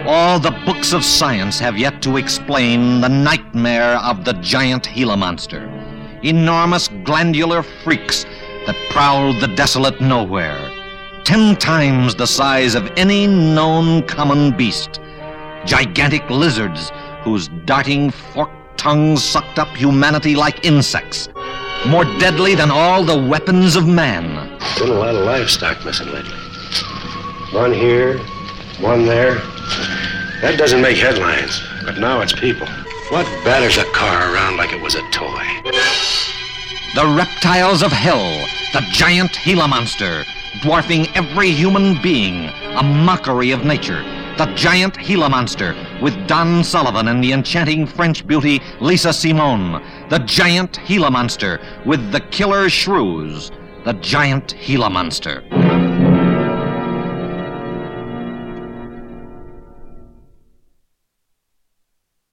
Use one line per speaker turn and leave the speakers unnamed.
All the books of science have yet to explain the nightmare of the giant Gila monster. Enormous glandular freaks that prowled the desolate nowhere. 10 times the size of any known common beast. Gigantic lizards whose darting forked tongues sucked up humanity like insects. More deadly than all the weapons of man.
Been a lot of livestock missing lately. One here, one there. That doesn't make headlines, but now it's people. What batters a car around like it was a toy?
The reptiles of hell, the giant Gila monster, dwarfing every human being, a mockery of nature. The giant Gila monster, with Don Sullivan and the enchanting French beauty Lisa Simone. The giant Gila monster, with the killer shrews. The giant Gila monster.